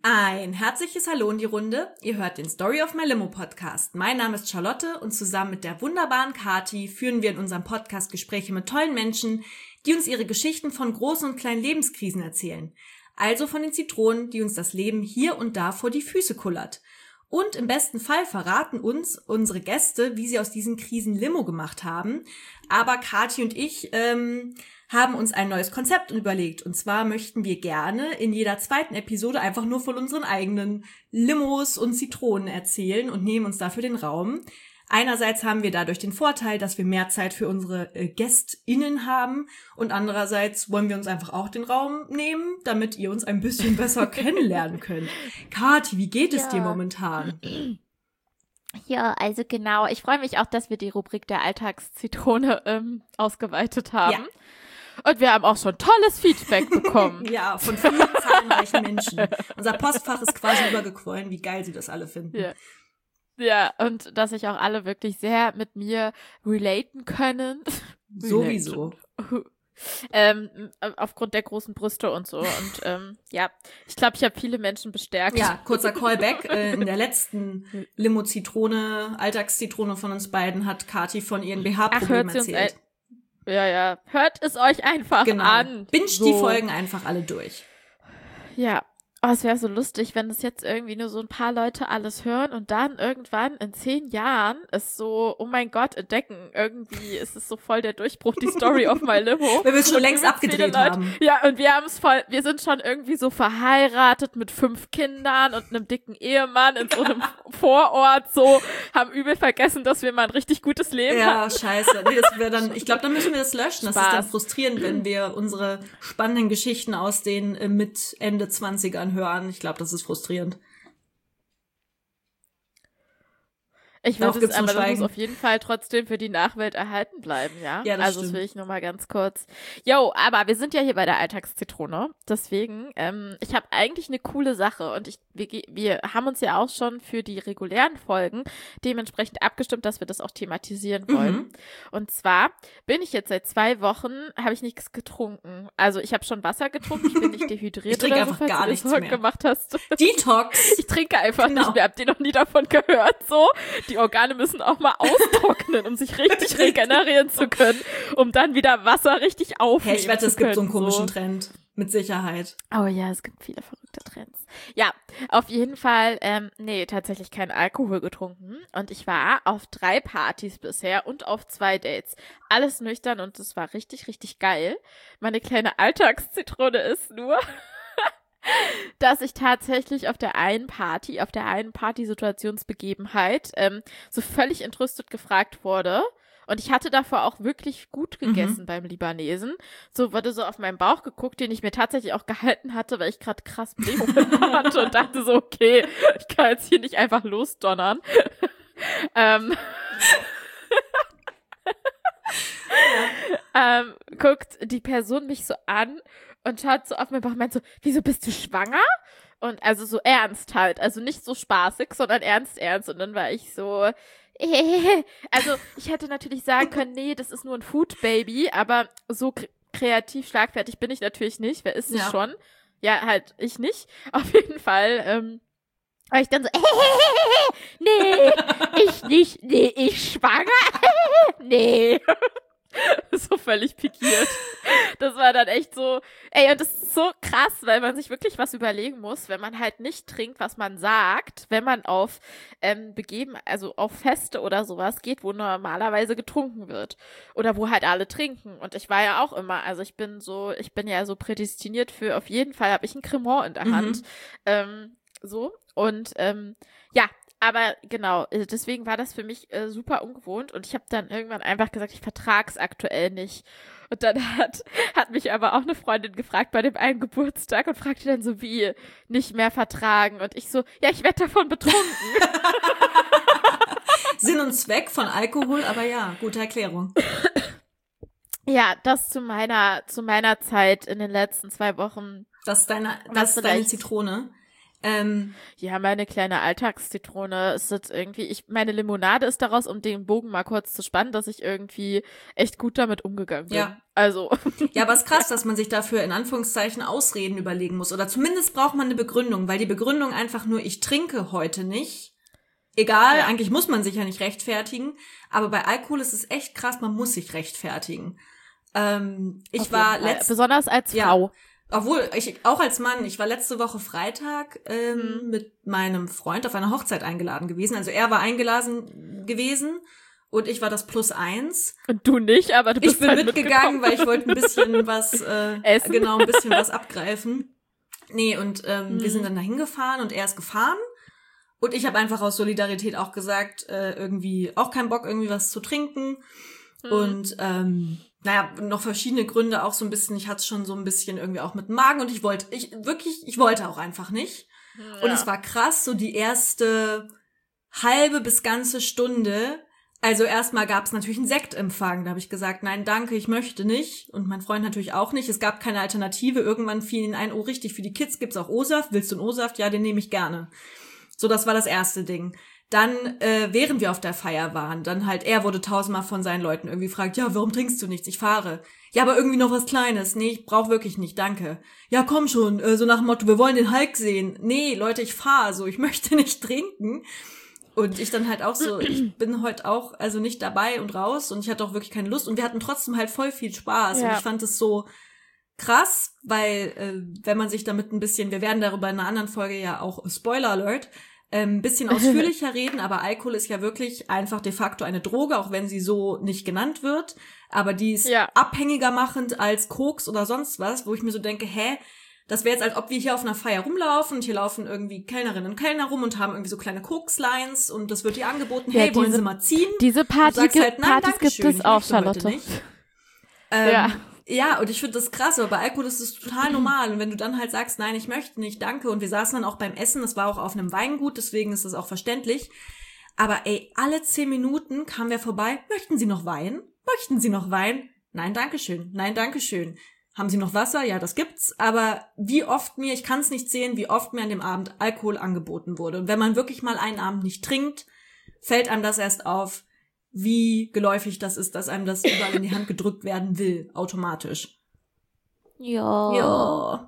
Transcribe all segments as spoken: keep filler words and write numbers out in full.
Ein herzliches Hallo in die Runde. Ihr hört den Story of My Limo Podcast. Mein Name ist Charlotte und zusammen mit der wunderbaren Kati führen wir in unserem Podcast Gespräche mit tollen Menschen, die uns ihre Geschichten von großen und kleinen Lebenskrisen erzählen. Also von den Zitronen, die uns das Leben hier und da vor die Füße kullert. Und im besten Fall verraten uns unsere Gäste, wie sie aus diesen Krisen Limo gemacht haben. Aber Kati und ich ähm, haben uns ein neues Konzept überlegt. Und zwar möchten wir gerne in jeder zweiten Episode einfach nur von unseren eigenen Limos und Zitronen erzählen und nehmen uns dafür den Raum. Einerseits haben wir dadurch den Vorteil, dass wir mehr Zeit für unsere äh, GästInnen haben und andererseits wollen wir uns einfach auch den Raum nehmen, damit ihr uns ein bisschen besser kennenlernen könnt. Kathi, wie geht es Ja. dir momentan? Ja, also genau. Ich freue mich auch, dass wir die Rubrik der Alltagszitrone ähm, ausgeweitet haben. Ja. Und wir haben auch schon tolles Feedback bekommen. Ja, von vielen zahlreichen Menschen. Unser Postfach ist quasi übergequollen, wie geil sie das alle finden. Ja. Ja, und dass sich auch alle wirklich sehr mit mir relaten können. Sowieso. ähm, aufgrund der großen Brüste und so. Und ähm, ja, ich glaube, ich habe viele Menschen bestärkt. Ja, kurzer Callback. Äh, in der letzten Limo-Zitrone, Alltagszitrone von uns beiden hat Kathi von ihren B H-Problemen Ach, hört sie uns erzählt. ein- Ja, ja. Hört es euch einfach Genau. an. Binge So. die Folgen einfach alle durch. Ja. Oh, es wäre so lustig, wenn das jetzt irgendwie nur so ein paar Leute alles hören und dann irgendwann in zehn Jahren ist so, oh mein Gott, entdecken. Irgendwie ist es so voll der Durchbruch, die Story of My Limo. Wenn wir es schon Und längst übelst viele abgedreht Leute- haben. Ja, und wir haben es voll, wir sind schon irgendwie so verheiratet mit fünf Kindern und einem dicken Ehemann in so einem Vorort, so, haben übel vergessen, dass wir mal ein richtig gutes Leben haben. Ja, scheiße. Nee, das wäre dann, ich glaube, dann müssen wir das löschen. Das ist dann Spaß. frustrierend, wenn wir unsere spannenden Geschichten aus den äh, mit Ende zwanzigern hören. Ich glaube, das ist frustrierend. Ich Darauf würde es, gibt's nur aber das Schweigen. muss auf jeden Fall trotzdem für die Nachwelt erhalten bleiben, ja? Ja, das also das stimmt. will ich nur mal ganz kurz. Jo, aber wir sind ja hier bei der Alltagszitrone, deswegen, ähm, ich habe eigentlich eine coole Sache und ich, wir, ge- wir haben uns ja auch schon für die regulären Folgen dementsprechend abgestimmt, dass wir das auch thematisieren wollen. Mhm. Und zwar bin ich jetzt seit zwei Wochen, habe ich nichts getrunken. Also ich habe schon Wasser getrunken, ich bin nicht dehydriert Ich trinke oder so, einfach falls gar du nichts das heute mehr. gemacht hast. Detox. Ich trinke einfach Genau. nicht mehr, habt ihr noch nie davon gehört, so? Die Organe müssen auch mal austrocknen, um sich richtig regenerieren zu können, um dann wieder Wasser richtig aufnehmen Hey, ich wette, zu es gibt so einen können, komischen Trend. Mit Sicherheit. Oh ja, es gibt viele verrückte Trends. Ja, auf jeden Fall, ähm, nee, tatsächlich kein Alkohol getrunken. Und ich war auf drei Partys bisher und auf zwei Dates. Alles nüchtern und es war richtig, richtig geil. Meine kleine Alltagszitrone ist nur, dass ich tatsächlich auf der einen Party, auf der einen Partysituationsbegebenheit, ähm, so völlig entrüstet gefragt wurde. Und ich hatte davor auch wirklich gut gegessen Mhm. beim Libanesen. So wurde so auf meinen Bauch geguckt, den ich mir tatsächlich auch gehalten hatte, weil ich gerade krass Blähungen hatte und dachte so, okay, ich kann jetzt hier nicht einfach losdonnern. ähm, ähm, guckt die Person mich so an und schaut so auf meinen Bauch und meint so, wieso bist du schwanger? Und also so ernst halt, also nicht so spaßig, sondern ernst, ernst. Und dann war ich so, äh, also ich hätte natürlich sagen können, nee, das ist nur ein Food Baby, aber so kre- kreativ schlagfertig bin ich natürlich nicht. Wer ist es Ja. schon? Ja, halt ich nicht. Auf jeden Fall, ähm, war ich dann so, nee, ich nicht, nee, ich schwanger, nee. So völlig pikiert. Das war dann echt so, ey, und das ist so krass, weil man sich wirklich was überlegen muss, wenn man halt nicht trinkt, was man sagt, wenn man auf ähm, begeben, also auf Feste oder sowas geht, wo normalerweise getrunken wird. Oder wo halt alle trinken. Und ich war ja auch immer, also ich bin so, ich bin ja so prädestiniert für, auf jeden Fall habe ich ein Cremant in der Mhm. Hand. Ähm, so. Und ähm, ja, aber genau, äh, deswegen war das für mich äh, super ungewohnt und ich habe dann irgendwann einfach gesagt, ich vertrag's aktuell nicht. Und dann hat, hat mich aber auch eine Freundin gefragt bei dem einen Geburtstag und fragte dann so, wie, nicht mehr vertragen? Und ich so, ja, ich werde davon betrunken. Sinn und Zweck von Alkohol, aber ja, gute Erklärung. Ja, das zu meiner, zu meiner Zeit in den letzten zwei Wochen. Das ist deine, Was das ist deine vielleicht- Zitrone. Ähm, ja, meine kleine Alltagszitrone ist jetzt irgendwie, ich, meine Limonade ist daraus, um den Bogen mal kurz zu spannen, dass ich irgendwie echt gut damit umgegangen bin. Ja. Also. Ja, aber es ist krass, dass man sich dafür in Anführungszeichen Ausreden überlegen muss. Oder zumindest braucht man eine Begründung, weil die Begründung einfach nur, ich trinke heute nicht. Egal, ja. Eigentlich muss man sich ja nicht rechtfertigen. Aber bei Alkohol ist es echt krass, man muss sich rechtfertigen. Ähm, ich Auf war jeden Fall. letzt Besonders als ja. Frau. Obwohl, ich auch als Mann, ich war letzte Woche Freitag ähm, mhm. mit meinem Freund auf einer Hochzeit eingeladen gewesen. Also er war eingeladen gewesen und ich war das Plus eins. Und du nicht, aber du bist Ich bin halt mitgegangen, weil ich wollte ein bisschen was, äh, Essen? genau, ein bisschen was abgreifen. Nee, und ähm, mhm. wir sind dann da hingefahren und er ist gefahren. Und ich habe einfach aus Solidarität auch gesagt, äh, irgendwie auch keinen Bock, irgendwie was zu trinken. Mhm. Und ähm, naja, noch verschiedene Gründe, auch so ein bisschen, ich hatte es schon so ein bisschen irgendwie auch mit dem Magen und ich wollte, ich wirklich, ich wollte auch einfach nicht. Ja. Und es war krass, so die erste halbe bis ganze Stunde, also erstmal gab es natürlich einen Sektempfang, da habe ich gesagt, nein, danke, ich möchte nicht und mein Freund natürlich auch nicht, es gab keine Alternative, irgendwann fiel ihnen ein, oh richtig, für die Kids gibt's auch O-Saft, willst du einen O-Saft? Ja, den nehme ich gerne. So, das war das erste Ding. Dann, äh, während wir auf der Feier waren, dann halt, er wurde tausendmal von seinen Leuten irgendwie gefragt, ja, warum trinkst du nichts? Ich fahre. Ja, aber irgendwie noch was Kleines. Nee, ich brauch wirklich nicht, danke. Ja, komm schon, äh, so nach dem Motto, wir wollen den Hulk sehen. Nee, Leute, ich fahre, so, ich möchte nicht trinken. Und ich dann halt auch so, ich bin heute auch, also nicht dabei und raus und ich hatte auch wirklich keine Lust und wir hatten trotzdem halt voll viel Spaß ja. Und ich fand es so krass, weil, äh, wenn man sich damit ein bisschen, wir werden darüber in einer anderen Folge ja auch, Spoiler Alert, ein ähm, bisschen ausführlicher reden, aber Alkohol ist ja wirklich einfach de facto eine Droge, auch wenn sie so nicht genannt wird, aber die ist ja. abhängiger machend als Koks oder sonst was, wo ich mir so denke, hä, das wäre jetzt, als ob wir hier auf einer Feier rumlaufen und hier laufen irgendwie Kellnerinnen und Kellner rum und haben irgendwie so kleine Koks-Lines und das wird dir angeboten, hey, ja, diese, wollen Sie mal ziehen? Diese Party gibt, halt, nein, Partys gibt es auch, Charlotte. Ähm, ja. Ja, und ich finde das krass, aber bei Alkohol ist es total normal. Und wenn du dann halt sagst, nein, ich möchte nicht, danke. Und wir saßen dann auch beim Essen, das war auch auf einem Weingut, deswegen ist das auch verständlich. Aber ey, alle zehn Minuten kamen wir vorbei, möchten Sie noch Wein? Möchten Sie noch Wein? Nein, dankeschön. Nein, dankeschön. Haben Sie noch Wasser? Ja, das gibt's. Aber wie oft mir, ich kann es nicht sehen, wie oft mir an dem Abend Alkohol angeboten wurde. Und wenn man wirklich mal einen Abend nicht trinkt, fällt einem das erst auf, wie geläufig das ist, dass einem das überall in die Hand gedrückt werden will, automatisch. Ja. Ja.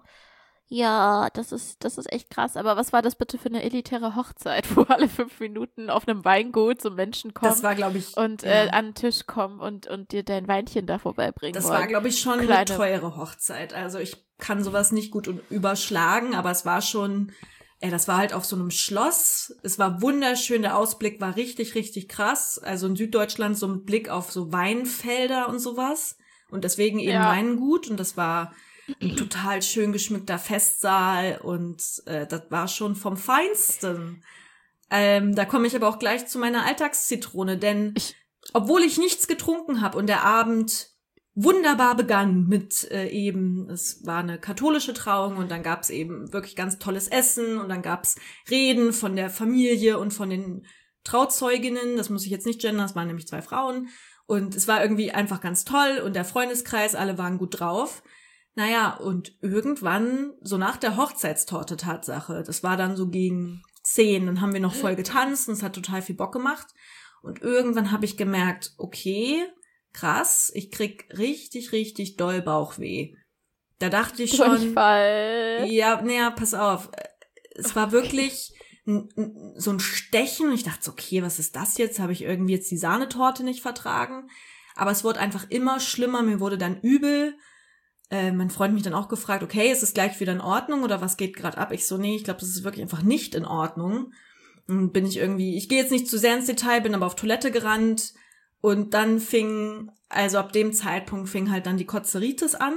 Ja, das ist, das ist echt krass. Aber was war das bitte für eine elitäre Hochzeit, wo alle fünf Minuten auf einem Weingut so Menschen kommen? Das war, glaube ich, und ja. äh, an den Tisch kommen und, und dir dein Weinchen da vorbeibringen Das wollen. war, glaube ich, schon Kleine. eine teure Hochzeit. Also ich kann sowas nicht gut überschlagen, aber es war schon... Ja, das war halt auf so einem Schloss. Es war wunderschön. Der Ausblick war richtig, richtig krass. Also in Süddeutschland so mit Blick auf so Weinfelder und sowas. Und deswegen eben ja. Weingut. Und das war ein total schön geschmückter Festsaal. Und äh, das war schon vom Feinsten. Ähm, da komme ich aber auch gleich zu meiner Alltagszitrone. Denn ich, obwohl ich nichts getrunken habe und der Abend wunderbar begann mit äh, eben, es war eine katholische Trauung und dann gab's eben wirklich ganz tolles Essen und dann gab's Reden von der Familie und von den Trauzeuginnen, das muss ich jetzt nicht gendern, das waren nämlich zwei Frauen und es war irgendwie einfach ganz toll und der Freundeskreis, alle waren gut drauf. Naja, und irgendwann, so nach der Hochzeitstorte Tatsache, das war dann so gegen zehn, dann haben wir noch voll getanzt und es hat total viel Bock gemacht und irgendwann habe ich gemerkt, okay, krass, ich krieg richtig, richtig doll Bauchweh. Da dachte ich schon, Durchfall. ja, naja, pass auf, es war wirklich n, n, so ein Stechen und ich dachte so, okay, was ist das jetzt? Habe ich irgendwie jetzt die Sahnetorte nicht vertragen? Aber es wurde einfach immer schlimmer, mir wurde dann übel. Äh, mein Freund hat mich dann auch gefragt, okay, ist es gleich wieder in Ordnung oder was geht gerade ab? Ich so, nee, ich glaube, das ist wirklich einfach nicht in Ordnung. Und bin ich irgendwie, ich gehe jetzt nicht zu sehr ins Detail, bin aber auf Toilette gerannt. Und dann fing, also ab dem Zeitpunkt fing halt dann die Kotzeritis an.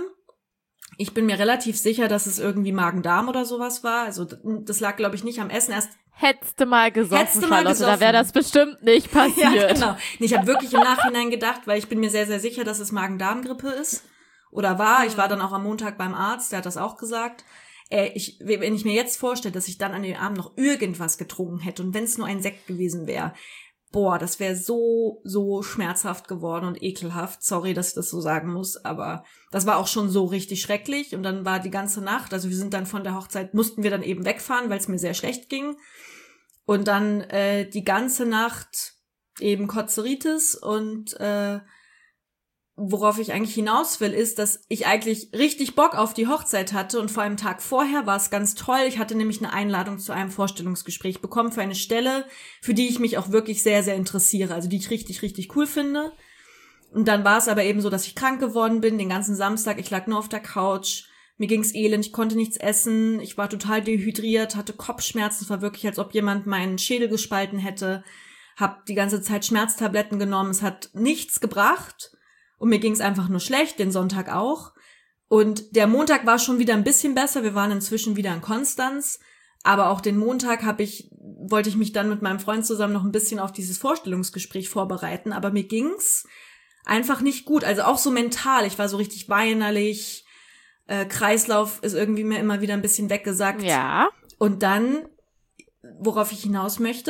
Ich bin mir relativ sicher, dass es irgendwie Magen-Darm oder sowas war. Also das lag, glaube ich, nicht am Essen. Erst hättest du mal gesoffen, hättest du mal Charlotte, gesoffen. Da wäre das bestimmt nicht passiert. Ja, genau. Ich habe wirklich im Nachhinein gedacht, weil ich bin mir sehr, sehr sicher, dass es Magen-Darm-Grippe ist. Oder war. Ich war dann auch am Montag beim Arzt, der hat das auch gesagt. Äh, ich, wenn ich mir jetzt vorstelle, dass ich dann an dem Abend noch irgendwas getrunken hätte und wenn es nur ein Sekt gewesen wäre, boah, das wäre so, so schmerzhaft geworden und ekelhaft. Sorry, dass ich das so sagen muss, aber das war auch schon so richtig schrecklich. Und dann war die ganze Nacht, also wir sind dann von der Hochzeit, mussten wir dann eben wegfahren, weil es mir sehr schlecht ging. Und dann äh, die ganze Nacht eben Kotzeritis und äh, worauf ich eigentlich hinaus will, ist, dass ich eigentlich richtig Bock auf die Hochzeit hatte und vor einem Tag vorher war es ganz toll. Ich hatte nämlich eine Einladung zu einem Vorstellungsgespräch bekommen für eine Stelle, für die ich mich auch wirklich sehr, sehr interessiere, also die ich richtig, richtig cool finde. Und dann war es aber eben so, dass ich krank geworden bin, den ganzen Samstag. Ich lag nur auf der Couch, mir ging's elend, ich konnte nichts essen, ich war total dehydriert, hatte Kopfschmerzen, es war wirklich, als ob jemand meinen Schädel gespalten hätte, hab die ganze Zeit Schmerztabletten genommen, es hat nichts gebracht. Und mir ging es einfach nur schlecht, den Sonntag auch. Und der Montag war schon wieder ein bisschen besser. Wir waren inzwischen wieder in Konstanz. Aber auch den Montag habe ich, wollte ich mich dann mit meinem Freund zusammen noch ein bisschen auf dieses Vorstellungsgespräch vorbereiten. Aber mir ging's einfach nicht gut. Also auch so mental. Ich war so richtig weinerlich. Äh, Kreislauf ist irgendwie mir immer wieder ein bisschen weggesackt. Ja. Und dann, worauf ich hinaus möchte,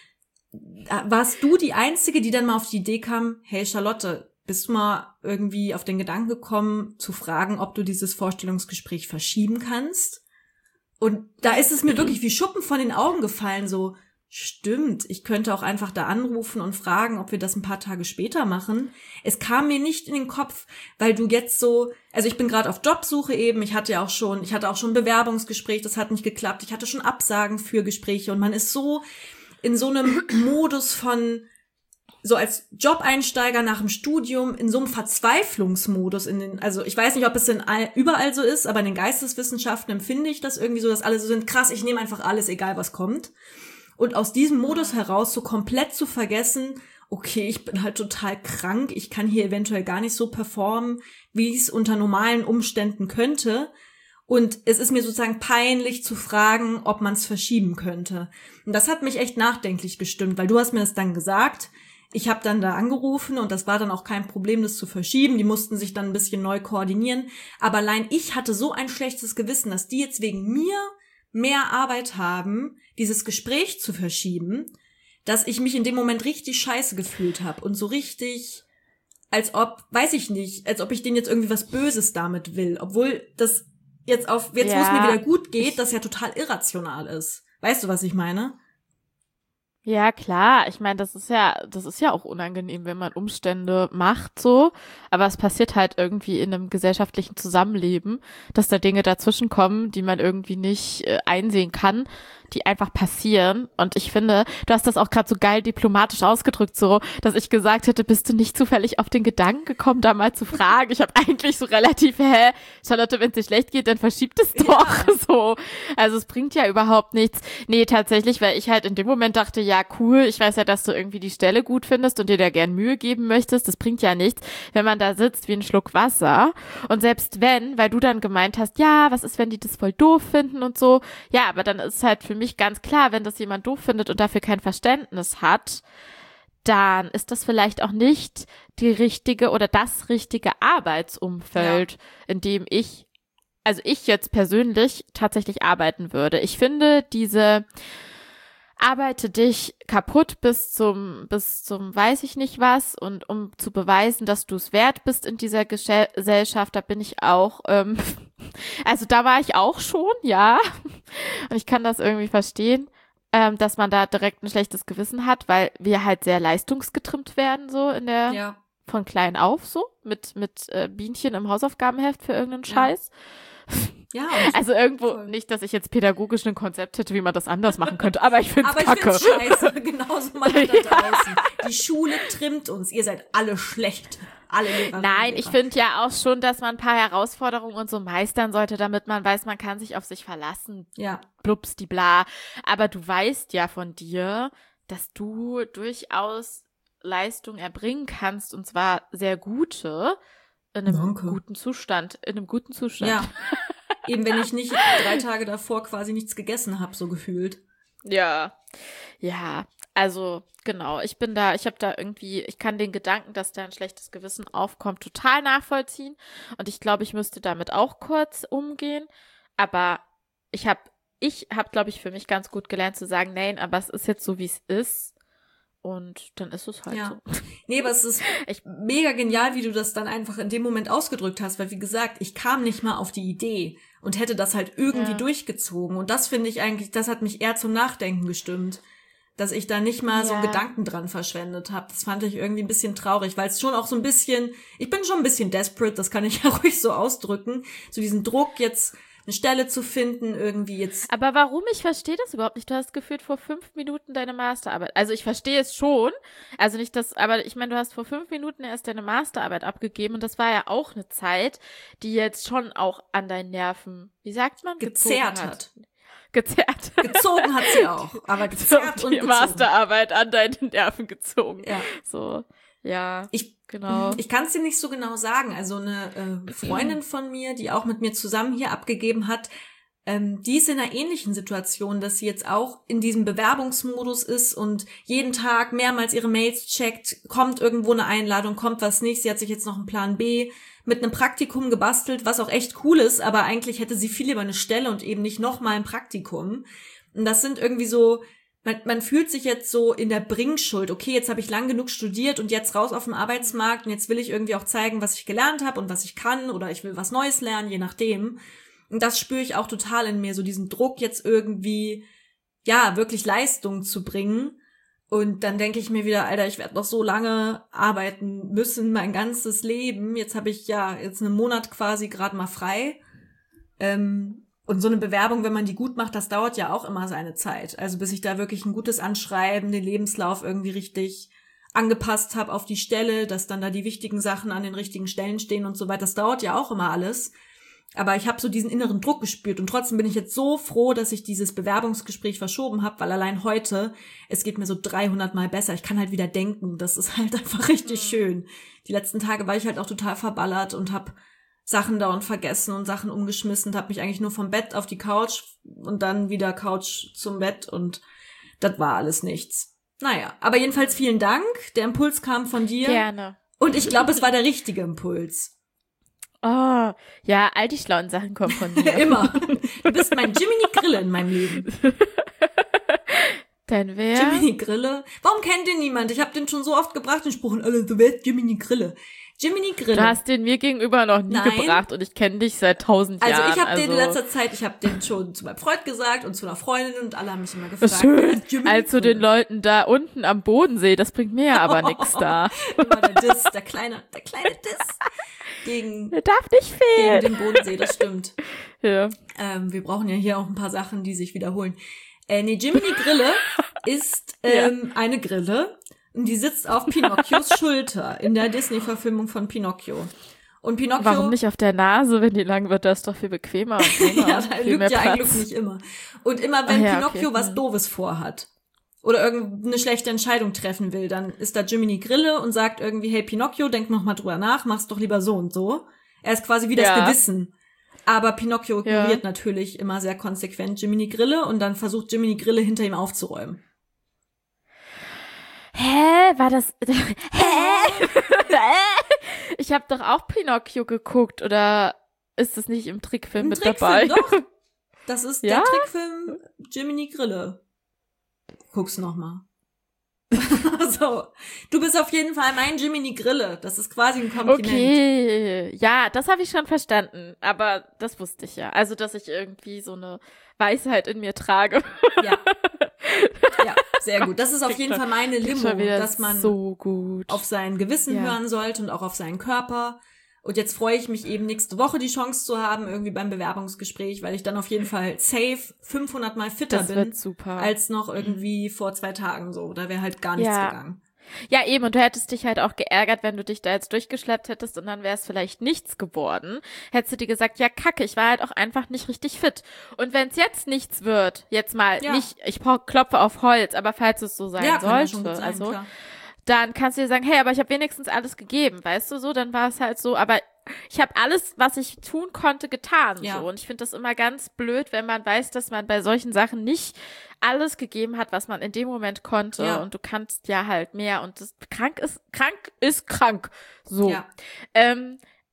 warst du die Einzige, die dann mal auf die Idee kam, hey Charlotte, bist du mal irgendwie auf den Gedanken gekommen, zu fragen, ob du dieses Vorstellungsgespräch verschieben kannst? Und da ist es mir wirklich wie Schuppen von den Augen gefallen, so, stimmt, ich könnte auch einfach da anrufen und fragen, ob wir das ein paar Tage später machen. Es kam mir nicht in den Kopf, weil du jetzt so, also ich bin gerade auf Jobsuche eben, ich hatte ja auch schon, ich hatte auch schon ein Bewerbungsgespräch, das hat nicht geklappt, ich hatte schon Absagen für Gespräche und man ist so in so einem Modus von, so als Job-Einsteiger nach dem Studium in so einem Verzweiflungsmodus in den, also ich weiß nicht, ob es denn all, überall so ist, aber in den Geisteswissenschaften empfinde ich das irgendwie so, dass alle so sind, krass, ich nehme einfach alles, egal was kommt. Und aus diesem Modus heraus so komplett zu vergessen, okay, ich bin halt total krank, ich kann hier eventuell gar nicht so performen, wie ich es unter normalen Umständen könnte. Und es ist mir sozusagen peinlich zu fragen, ob man es verschieben könnte. Und das hat mich echt nachdenklich gestimmt, weil du hast mir das dann gesagt. Ich habe dann da angerufen und das war dann auch kein Problem, das zu verschieben. Die mussten sich dann ein bisschen neu koordinieren. Aber allein ich hatte so ein schlechtes Gewissen, dass die jetzt wegen mir mehr Arbeit haben, dieses Gespräch zu verschieben, dass ich mich in dem Moment richtig scheiße gefühlt habe und so richtig, als ob, weiß ich nicht, als ob ich denen jetzt irgendwie was Böses damit will. Obwohl das jetzt auf, jetzt Ja, wo es mir wieder gut geht, das ja total irrational ist. Weißt du, was ich meine? Ja, klar. Ich meine, das ist ja, das ist ja auch unangenehm, wenn man Umstände macht so. Aber es passiert halt irgendwie in einem gesellschaftlichen Zusammenleben, dass da Dinge dazwischenkommen, die man irgendwie nicht äh, einsehen kann, die einfach passieren. Und ich finde, du hast das auch gerade so geil diplomatisch ausgedrückt, so, dass ich gesagt hätte, bist du nicht zufällig auf den Gedanken gekommen, da mal zu fragen? Ich habe eigentlich so relativ, hä, Charlotte, wenn es dir schlecht geht, dann verschiebt es doch. Ja. So. Also es bringt ja überhaupt nichts. Nee, tatsächlich, weil ich halt in dem Moment dachte, ja, cool, ich weiß ja, dass du irgendwie die Stelle gut findest und dir da gern Mühe geben möchtest. Das bringt ja nichts, wenn man da sitzt wie ein Schluck Wasser. Und selbst wenn, weil du dann gemeint hast, ja, was ist, wenn die das voll doof finden und so. Ja, aber dann ist halt für mich ganz klar, wenn das jemand doof findet und dafür kein Verständnis hat, dann ist das vielleicht auch nicht die richtige oder das richtige Arbeitsumfeld, ja, in dem ich, also ich jetzt persönlich tatsächlich arbeiten würde. Ich finde, diese arbeite dich kaputt bis zum, bis zum weiß ich nicht was und um zu beweisen, dass du es wert bist in dieser Gesche- Gesellschaft, da bin ich auch, ähm, also da war ich auch schon, ja, und ich kann das irgendwie verstehen, ähm, dass man da direkt ein schlechtes Gewissen hat, weil wir halt sehr leistungsgetrimmt werden, so in der, Ja. von klein auf, so, mit, mit äh, Bienchen im Hausaufgabenheft für irgendeinen Scheiß. Ja, also irgendwo, voll. Nicht, dass ich jetzt pädagogisch ein Konzept hätte, wie man das anders machen könnte, aber ich find's aber kacke. Aber ich find's scheiße, genauso mal da draußen. Die Schule trimmt uns, ihr seid alle schlecht. Alle Lehrer. Nein, ich finde ja auch schon, dass man ein paar Herausforderungen und so meistern sollte, damit man weiß, man kann sich auf sich verlassen. Ja. Blups, die bla. Aber du weißt ja von dir, dass du durchaus Leistung erbringen kannst, und zwar sehr gute, in einem Danke. guten Zustand. In einem guten Zustand. Ja. Eben, wenn ich nicht drei Tage davor quasi nichts gegessen habe, so gefühlt. Ja. Ja, also genau, ich bin da, ich habe da irgendwie, ich kann den Gedanken, dass da ein schlechtes Gewissen aufkommt, total nachvollziehen. Und ich glaube, ich müsste damit auch kurz umgehen. Aber ich habe, ich habe, glaube ich, für mich ganz gut gelernt zu sagen, nein, aber es ist jetzt so, wie es ist. Und dann ist es halt Ja. so. Nee, aber es ist echt mega genial, wie du das dann einfach in dem Moment ausgedrückt hast, weil wie gesagt, ich kam nicht mal auf die Idee und hätte das halt irgendwie Ja. durchgezogen. Und das finde ich eigentlich, das hat mich eher zum Nachdenken gestimmt, dass ich da nicht mal so einen Ja. Gedanken dran verschwendet habe. Das fand ich irgendwie ein bisschen traurig, weil es schon auch so ein bisschen, ich bin schon ein bisschen desperate, das kann ich ja ruhig so ausdrücken, so diesen Druck jetzt eine Stelle zu finden, irgendwie jetzt. Aber warum? Ich verstehe das überhaupt nicht. Du hast gefühlt vor fünf Minuten deine Masterarbeit. Also ich verstehe es schon. Also nicht das, aber ich meine, du hast vor fünf Minuten erst deine Masterarbeit abgegeben und das war ja auch eine Zeit, die jetzt schon auch an deinen Nerven, wie sagt man? Gezerrt Gezogen hat. Gezerrt. Gezogen hat sie auch, aber gezerrt So, und die gezogen. Masterarbeit an deinen Nerven gezogen. Ja. So, ja. Ich, Genau. Ich kann es dir nicht so genau sagen. Also eine äh, Freundin von mir, die auch mit mir zusammen hier abgegeben hat, ähm, die ist in einer ähnlichen Situation, dass sie jetzt auch in diesem Bewerbungsmodus ist und jeden Tag mehrmals ihre Mails checkt, kommt irgendwo eine Einladung, kommt was nicht. Sie hat sich jetzt noch einen Plan B mit einem Praktikum gebastelt, was auch echt cool ist, aber eigentlich hätte sie viel lieber eine Stelle und eben nicht nochmal ein Praktikum. Und das sind irgendwie so, man, man fühlt sich jetzt so in der Bringschuld. Okay, jetzt habe ich lang genug studiert und jetzt raus auf den Arbeitsmarkt und jetzt will ich irgendwie auch zeigen, was ich gelernt habe und was ich kann oder ich will was Neues lernen, je nachdem. Und das spüre ich auch total in mir, so diesen Druck jetzt irgendwie, ja, wirklich Leistung zu bringen. Und dann denke ich mir wieder, Alter, ich werde noch so lange arbeiten müssen, mein ganzes Leben. Jetzt habe ich ja jetzt einen Monat quasi gerade mal frei. Ähm, und so eine Bewerbung, wenn man die gut macht, das dauert ja auch immer seine Zeit. Also bis ich da wirklich ein gutes Anschreiben, den Lebenslauf irgendwie richtig angepasst habe auf die Stelle, dass dann da die wichtigen Sachen an den richtigen Stellen stehen und so weiter. Das dauert ja auch immer alles. Aber ich habe so diesen inneren Druck gespürt und trotzdem bin ich jetzt so froh, dass ich dieses Bewerbungsgespräch verschoben habe, weil allein heute, es geht mir so dreihundert Mal besser. Ich kann halt wieder denken. Das ist halt einfach richtig schön. Die letzten Tage war ich halt auch total verballert und habe Sachen dauernd vergessen und Sachen umgeschmissen und habe mich eigentlich nur vom Bett auf die Couch und dann wieder Couch zum Bett und das war alles nichts. Naja, aber jedenfalls vielen Dank. Der Impuls kam von dir. Gerne. Und ich glaube, es war der richtige Impuls. Oh, ja, all die schlauen Sachen kommen von mir. Immer. Du bist mein Jiminy Grille in meinem Leben. Dein wer? Jiminy Grille? Warum kennt den niemand? Ich habe den schon so oft gebracht, den Spruch und alle, du wärst Jiminy Grille. Jiminy Grille. Du hast den mir gegenüber noch nie Nein. gebracht und ich kenne dich seit tausend Also Jahren. ich habe also den in letzter Zeit, ich habe den schon zu meinem Freund gesagt und zu einer Freundin und alle haben mich immer gefragt. Schön, Jiminy als zu Grille. den Leuten da unten am Bodensee, das bringt mir ja aber nix da. Immer der Diss, der kleine, der kleine Diss gegen, Der darf nicht gegen fehlen. den Bodensee, das stimmt. Ja. Ähm, wir brauchen ja hier auch ein paar Sachen, die sich wiederholen. Äh, nee, Jiminy Grille ist ähm, ja. eine Grille und die sitzt auf Pinocchios Schulter in der Disney-Verfilmung von Pinocchio. Und Pinocchio... Warum nicht auf der Nase, wenn die lang wird? Das ist doch viel bequemer. Und schöner ja, und da viel lügt mehr ja ein Platz. Glück nicht immer. Und immer wenn Ach ja, Pinocchio okay. was Hm. Doofes vorhat oder irgendeine schlechte Entscheidung treffen will, dann ist da Jiminy Grille und sagt irgendwie, hey Pinocchio, denk noch mal drüber nach, mach's doch lieber so und so. Er ist quasi wie das Ja. Gewissen. Aber Pinocchio Ja. ignoriert natürlich immer sehr konsequent Jiminy Grille und dann versucht Jiminy Grille hinter ihm aufzuräumen. Hä? War das... Hä? Ich habe doch auch Pinocchio geguckt, oder ist das nicht im Trickfilm Im mit Trickfilm, dabei? doch. Das ist Ja? der Trickfilm Jiminy Grille. Guck's noch mal. So, du bist auf jeden Fall mein Jiminy Grille. Das ist quasi ein Kompliment. Okay, ja, das habe ich schon verstanden, aber das wusste ich ja. Also, dass ich irgendwie so eine Weisheit in mir trage. Ja. Ja, sehr gut. Das ist auf jeden Fall meine Limo, Schon wieder dass man so gut. auf sein Gewissen Ja. hören sollte und auch auf seinen Körper. Und jetzt freue ich mich eben nächste Woche die Chance zu haben, irgendwie beim Bewerbungsgespräch, weil ich dann auf jeden Fall safe fünfhundert Mal fitter Das bin, wird super. als noch irgendwie vor zwei Tagen so. Da wäre halt gar nichts Ja. gegangen. Ja, eben, und du hättest dich halt auch geärgert, wenn du dich da jetzt durchgeschleppt hättest und dann wäre es vielleicht nichts geworden. Hättest du dir gesagt, ja kacke, ich war halt auch einfach nicht richtig fit. Und wenn es jetzt nichts wird, jetzt mal Ja. nicht, ich klopfe auf Holz, aber falls es so sein Ja, kann ja sollte, schon gut sein, also klar. dann kannst du dir sagen, hey, aber ich habe wenigstens alles gegeben, weißt du so, dann war es halt so, aber ich habe alles, was ich tun konnte, getan. Ja. So. Und ich finde das immer ganz blöd, wenn man weiß, dass man bei solchen Sachen nicht alles gegeben hat, was man in dem Moment konnte. Ja. Und du kannst ja halt mehr. Und das krank ist, krank ist krank. So. Ja. Ähm,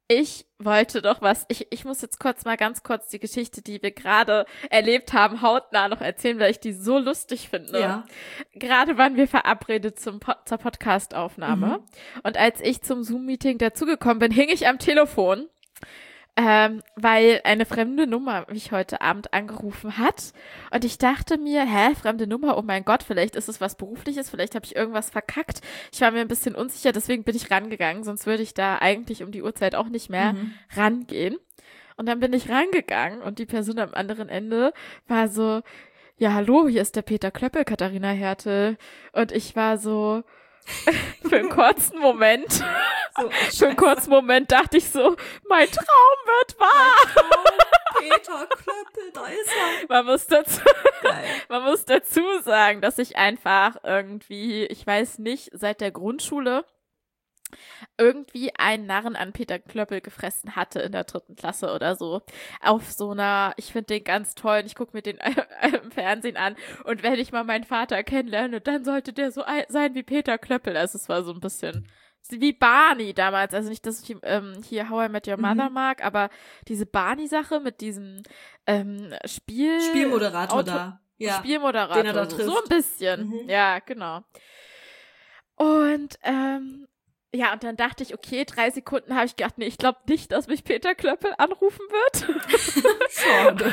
Ich wollte doch was, ich, ich muss jetzt kurz mal ganz kurz die Geschichte, die wir gerade erlebt haben, hautnah noch erzählen, weil ich die so lustig finde. Ja. Gerade waren wir verabredet zum Po- zur Podcast-Aufnahme. Mhm. Und als ich zum Zoom-Meeting dazugekommen bin, hing ich am Telefon, ähm, weil eine fremde Nummer mich heute Abend angerufen hat. Und ich dachte mir, hä, fremde Nummer, oh mein Gott, vielleicht ist es was Berufliches, vielleicht habe ich irgendwas verkackt. Ich war mir ein bisschen unsicher, deswegen bin ich rangegangen, sonst würde ich da eigentlich um die Uhrzeit auch nicht mehr Mhm. rangehen. Und dann bin ich rangegangen und die Person am anderen Ende war so, ja, hallo, hier ist der Peter Klöppel, Katharina Hertel. Und ich war so, für einen kurzen Moment, So, für einen kurzen Moment dachte ich so, mein Traum wird wahr. Oh, Peter Klöppel, da ist er. Man muss dazu, Geil. man muss dazu sagen, dass ich einfach irgendwie, ich weiß nicht, seit der Grundschule irgendwie einen Narren an Peter Klöppel gefressen hatte in der dritten Klasse oder so. Auf so einer, ich finde den ganz toll und ich gucke mir den im Fernsehen an und wenn ich mal meinen Vater kennenlerne, dann sollte der so ein- sein wie Peter Klöppel. Also es war so ein bisschen wie Barney damals. Also nicht, dass ich ähm, hier How I Met Your Mother Mhm. mag, aber diese Barney-Sache mit diesem ähm, Spiel... Spielmoderator Auto- da. Ja. Spielmoderator. den er da so, trifft. so ein bisschen. Mhm. Ja, genau. Und ähm, ja, und dann dachte ich, okay, drei Sekunden habe ich gedacht, nee, ich glaube nicht, dass mich Peter Klöppel anrufen wird. Schade.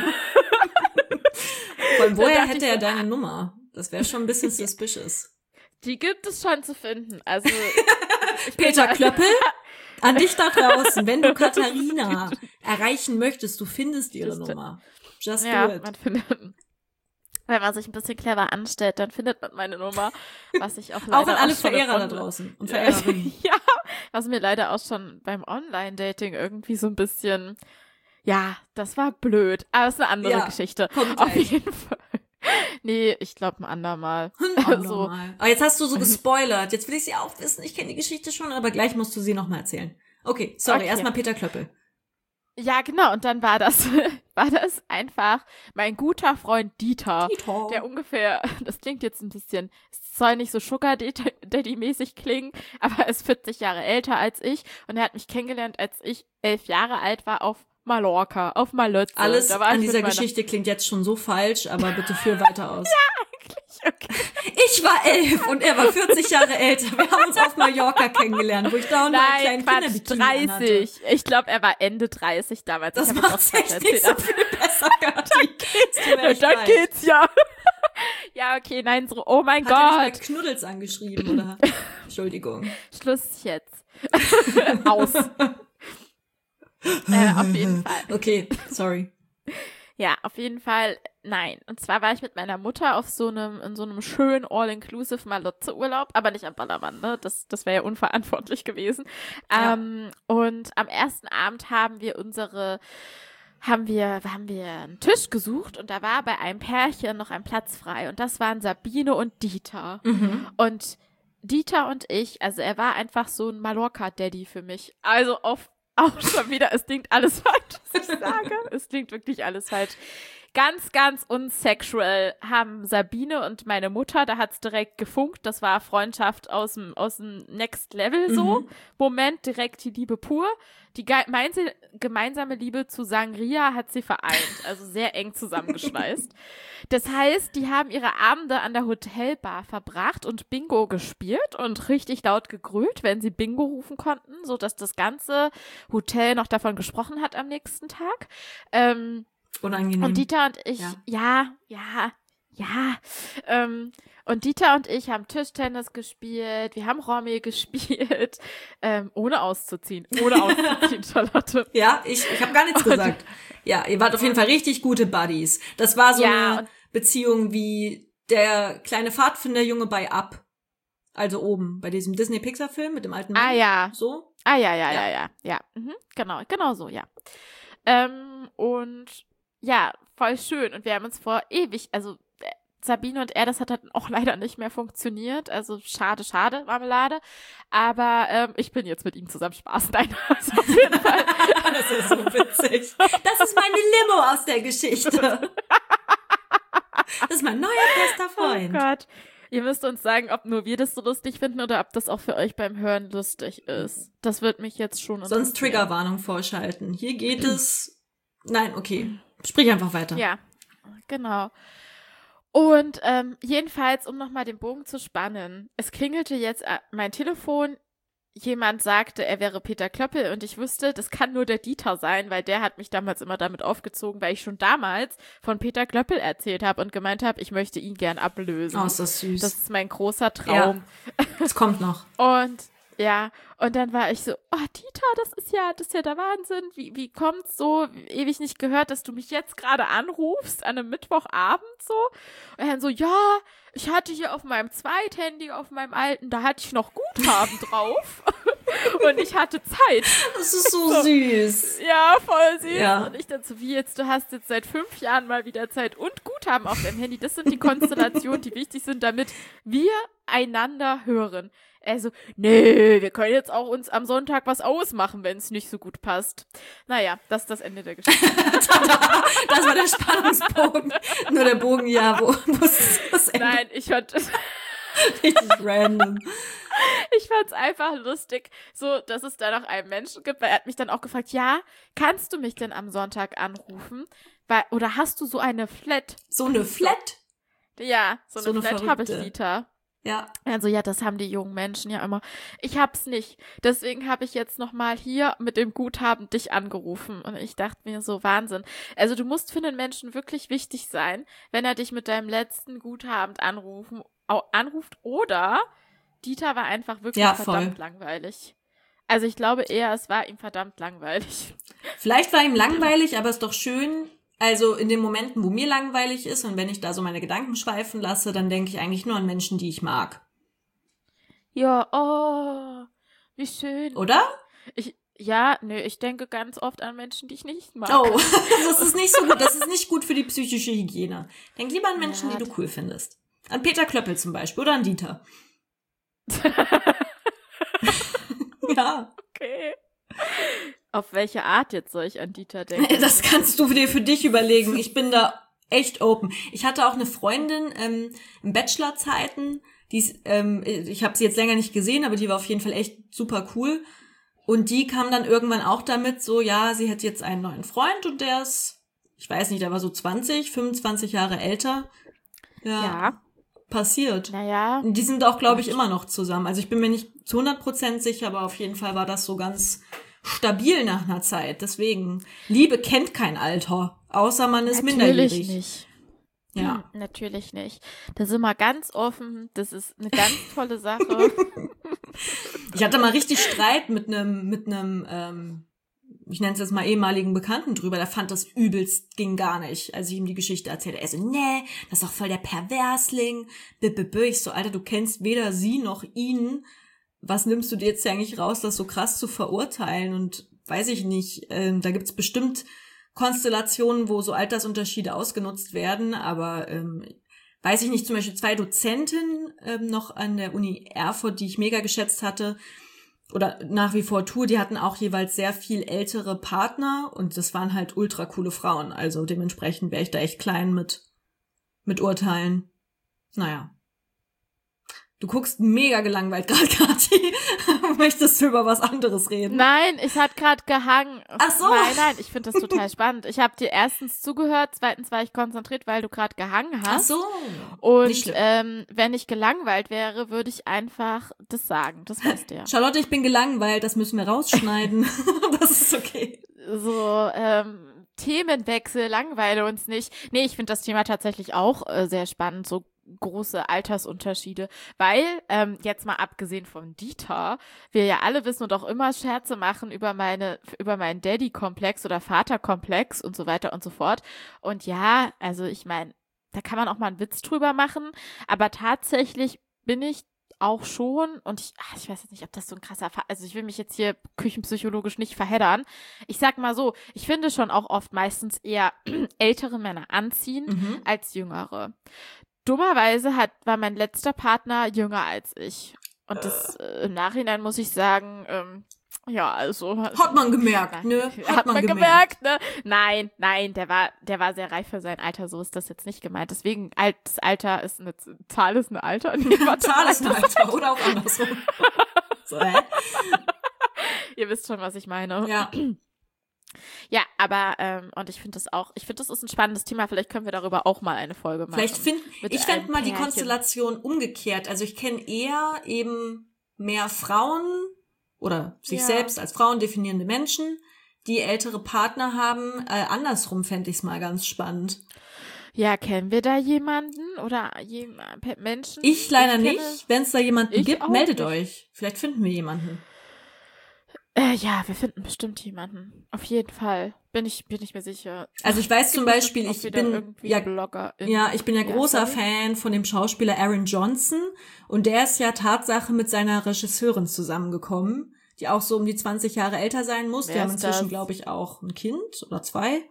Von Dann woher dachte hätte ich er so, deine Nummer? Das wäre schon ein bisschen suspicious. Die gibt es schon zu finden. Also ich bin Peter da- Klöppel, an dich da draußen, wenn du Katharina erreichen möchtest, du findest ihre Just- Nummer. Just Ja, do it. man findet, wenn man sich ein bisschen clever anstellt, dann findet man meine Nummer, was ich auch leider Auch an alle schon im Verehrer da Online- draußen und Verehrerinnen. Ja, was mir leider auch schon beim Online-Dating irgendwie so ein bisschen, ja, das war blöd. Aber das ist eine andere Ja, Geschichte. kommt Auf gleich. jeden Fall. Nee, ich glaube ein andermal. Ein So. andermal. Aber jetzt hast du so gespoilert. Jetzt will ich sie auch wissen. Ich kenne die Geschichte schon, aber gleich musst du sie nochmal erzählen. Okay, sorry, Okay. erstmal Peter Klöppel. Ja, genau. Und dann war das, war das einfach mein guter Freund Dieter. Dieter. Der ungefähr, das klingt jetzt ein bisschen, es soll nicht so Sugar Daddy-mäßig klingen, aber er ist vierzig Jahre älter als ich und er hat mich kennengelernt, als ich elf Jahre alt war auf Mallorca, auf Malötze. Alles Da war an ich dieser mit meiner- Geschichte klingt jetzt schon so falsch, aber bitte führ weiter aus. Okay. Ich war elf und er war vierzig Jahre älter. Wir haben uns auf Mallorca kennengelernt, wo ich da und meine Nein, kleinen Quatsch, Kinderbikini anhatte. dreißig. Ich glaube, er war Ende dreißig damals. Das ich hab macht jetzt auch echt Quatsch nicht so erzählt, viel besser, Kathi. Es tut mir aber- echt Dann leid. geht's ja. Ja, okay, nein, so, oh mein Hat er dich Gott. bei Knuddels angeschrieben, oder? Entschuldigung. Schluss jetzt. Aus. äh, auf jeden Fall. Okay, sorry. Ja, auf jeden Fall, nein. Und zwar war ich mit meiner Mutter auf so einem, in so einem schönen All-Inclusive Malotze-Urlaub, aber nicht am Ballermann, ne? Das, das wäre ja unverantwortlich gewesen. Ja. Ähm, und am ersten Abend haben wir unsere, haben wir, haben wir einen Tisch gesucht und da war bei einem Pärchen noch ein Platz frei und das waren Sabine und Dieter. Mhm. Und Dieter und ich, also er war einfach so ein Mallorca-Daddy für mich. Also auf auch schon wieder, es klingt alles falsch, was ich sage. Es klingt wirklich alles falsch. Ganz, ganz unsexual haben Sabine und meine Mutter, da hat's direkt gefunkt. Das war Freundschaft aus dem, aus dem Next Level so. Mhm. Moment, direkt die Liebe pur. Die ge- meinse- gemeinsame Liebe zu Sangria hat sie vereint, also sehr eng zusammengeschweißt. Das heißt, die haben ihre Abende an der Hotelbar verbracht und Bingo gespielt und richtig laut gegrölt, wenn sie Bingo rufen konnten, sodass das ganze Hotel noch davon gesprochen hat am nächsten Tag. Ähm, Unangenehm. und Dieter und ich, Ja. ja, ja, ja. Ähm, und Dieter und ich haben Tischtennis gespielt, wir haben Romy gespielt, ähm, ohne auszuziehen, ohne auszuziehen, Charlotte. Ja, ich, ich habe gar nichts gesagt. Ja, ihr wart auf jeden Fall richtig gute Buddies. Das war so Ja, eine und- Beziehung wie der kleine Pfadfinderjunge bei Up. Also oben, bei diesem Disney-Pixar-Film mit dem alten Mann. Ah ja, So? ah ja, ja, Ja. ja, ja, ja, mhm, genau, genau so, ja. Ähm, und ja, voll schön. Und wir haben uns vor ewig, also äh, Sabine und er, das hat dann auch leider nicht mehr funktioniert. Also schade, schade, Marmelade. Aber ähm, ich bin jetzt mit ihm zusammen Spaß. Nein, also auf jeden Fall. Das ist so witzig. Das ist meine Limo aus der Geschichte. Das ist mein neuer bester Oh Freund. Gott. Ihr müsst uns sagen, ob nur wir das so lustig finden oder ob das auch für euch beim Hören lustig ist. Das wird mich jetzt schon interessieren. Sonst Triggerwarnung vorschalten. Hier geht es... Nein, okay. Sprich einfach weiter. Ja, genau. Und ähm, jedenfalls, um nochmal den Bogen zu spannen, es klingelte jetzt äh, mein Telefon, jemand sagte, er wäre Peter Klöppel und ich wusste, das kann nur der Dieter sein, weil der hat mich damals immer damit aufgezogen, weil ich schon damals von Peter Klöppel erzählt habe und gemeint habe, ich möchte ihn gern ablösen. Oh, ist das süß. Das ist mein großer Traum. Ja, das kommt noch. Und ja, und dann war ich so, oh Dieter, das ist ja, das ist ja der Wahnsinn. Wie, wie kommt's so, ewig nicht gehört, dass du mich jetzt gerade anrufst, an einem Mittwochabend so? Und dann so, ja, ich hatte hier auf meinem Zweithandy, auf meinem alten, da hatte ich noch Guthaben drauf. Und ich hatte Zeit. Das ist so, so süß. Ja, voll süß. Ja. Und ich dann so, wie jetzt, du hast jetzt seit fünf Jahren mal wieder Zeit und Guthaben auf deinem Handy. Das sind die Konstellationen, die wichtig sind, damit wir einander hören. Also, nee, wir können jetzt auch uns am Sonntag was ausmachen, wenn es nicht so gut passt. Naja, das ist das Ende der Geschichte. Das war der Spannungsbogen. Nur der Bogen, ja, wo muss das Ende? Nein, ich fand richtig random. Ich fand's einfach lustig, so, dass es da noch einen Menschen gibt, weil er hat mich dann auch gefragt, ja, kannst du mich denn am Sonntag anrufen? Weil, oder hast du so eine Flat? So eine Flat? Ja, so, So eine, eine Flat habe ich, verrückte. Dieter. Ja. Also ja, das haben die jungen Menschen ja immer. Ich hab's nicht. Deswegen habe ich jetzt nochmal hier mit dem Guthaben dich angerufen. Und ich dachte mir so, Wahnsinn. Also du musst für den Menschen wirklich wichtig sein, wenn er dich mit deinem letzten Guthaben anrufen, au, anruft. Oder Dieter war einfach wirklich Ja, verdammt voll. langweilig. Also ich glaube eher, es war ihm verdammt langweilig. Vielleicht war ihm langweilig, aber ist doch schön. Also in den Momenten, wo mir langweilig ist und wenn ich da so meine Gedanken schweifen lasse, dann denke ich eigentlich nur an Menschen, die ich mag. Ja, oh, wie schön. Oder? Ich, ja, nö, ich denke ganz oft an Menschen, die ich nicht mag. Oh, das ist nicht so gut. Das ist nicht gut für die psychische Hygiene. Denk lieber an Menschen, Ja, die du cool findest. An Peter Klöppel zum Beispiel oder an Dieter. Ja. Okay. Auf welche Art jetzt soll ich an Dieter denken? Das kannst du dir für dich überlegen. Ich bin da echt open. Ich hatte auch eine Freundin ähm, in Bachelor-Zeiten, die ist, ähm, ich habe sie jetzt länger nicht gesehen, aber die war auf jeden Fall echt super cool. Und die kam dann irgendwann auch damit, so, ja, sie hat jetzt einen neuen Freund und der ist, ich weiß nicht, der war so zwanzig, fünfundzwanzig Jahre älter. Ja, Ja, passiert. naja. Und die sind auch, glaube ich, immer noch zusammen. Also ich bin mir nicht zu hundert Prozent sicher, aber auf jeden Fall war das so ganz stabil nach einer Zeit. Deswegen, Liebe kennt kein Alter, außer man ist minderjährig. Natürlich nicht. Ja. Hm, natürlich nicht. Da sind wir ganz offen. Das ist eine ganz tolle Sache. Ich hatte mal richtig Streit mit einem, mit einem, ähm, ich nenne es jetzt mal ehemaligen Bekannten drüber, der fand das übelst, ging gar nicht, als ich ihm die Geschichte erzählte. Er so, nee, das ist doch voll der Perversling. Bibibö. Ich so, Alter, du kennst weder sie noch ihn. Was nimmst du dir jetzt eigentlich raus, das so krass zu verurteilen? Und weiß ich nicht, ähm, da gibt's bestimmt Konstellationen, wo so Altersunterschiede ausgenutzt werden, aber ähm, weiß ich nicht, zum Beispiel zwei Dozentinnen ähm, noch an der Uni Erfurt, die ich mega geschätzt hatte oder nach wie vor tue, die hatten auch jeweils sehr viel ältere Partner und das waren halt ultra coole Frauen, also dementsprechend wäre ich da echt klein mit, mit Urteilen. Naja. Du guckst mega gelangweilt gerade, Kathi. Möchtest du über was anderes reden? Nein, ich hatte gerade gehangen. Ach so. Nein, nein, ich finde das total spannend. Ich habe dir erstens zugehört, zweitens war ich konzentriert, weil du gerade gehangen Ach hast. so. Und Nicht schlimm. ähm, wenn ich gelangweilt wäre, würde ich einfach das sagen. Das weißt du ja. Charlotte, ich bin gelangweilt, das müssen wir rausschneiden. Das ist okay. So, ähm, Themenwechsel, langweile uns nicht. Nee, ich finde das Thema tatsächlich auch äh, sehr spannend, so große Altersunterschiede, weil, ähm, jetzt mal abgesehen von Dieter, wir ja alle wissen und auch immer Scherze machen über meine, über meinen Daddy-Komplex oder Vater-Komplex und so weiter und so fort. Und ja, also ich meine, da kann man auch mal einen Witz drüber machen, aber tatsächlich bin ich auch schon, und ich, ach, ich weiß jetzt nicht, ob das so ein krasser Fall, also ich will mich jetzt hier küchenpsychologisch nicht verheddern. Ich sag mal so, ich finde schon auch oft meistens eher ältere Männer anziehend Mhm. als jüngere. Dummerweise hat, war mein letzter Partner jünger als ich. Und das äh, im Nachhinein muss ich sagen, ähm, Ja, also. Hat man gemerkt, ne? Hat, hat man, man gemerkt. gemerkt, ne? Nein, nein, der war, der war sehr reif für sein Alter, so ist das jetzt nicht gemeint. Deswegen, das Alter ist eine, Zahl ist ein Alter. Nee, ja, Zahl ist ein Alter, oder auch andersrum. So, hä? Ihr wisst schon, was ich meine. Ja. Ja, aber, ähm, und ich finde das auch, ich finde, das ist ein spannendes Thema, vielleicht können wir darüber auch mal eine Folge machen. Vielleicht finde, ich fände mal die Konstellation umgekehrt. Also ich kenne eher eben mehr Frauen oder sich ja. selbst als Frauen definierende Menschen, die ältere Partner haben. Äh, andersrum fände ich es mal ganz spannend. Ja, kennen wir da jemanden oder jemanden, Menschen? Ich leider ich nicht. Wenn es da jemanden gibt, meldet nicht. euch. Vielleicht finden wir jemanden. Äh, ja, wir finden bestimmt jemanden. Auf jeden Fall. Bin ich, bin ich mir sicher. Also ich weiß zum Beispiel, ich bin ja, ja, ich bin ja großer ja, Fan von dem Schauspieler Aaron Johnson und der ist ja Tatsache mit seiner Regisseurin zusammengekommen, die auch so um die zwanzig Jahre älter sein muss. Wer die haben inzwischen, glaube ich, auch ein Kind oder zwei.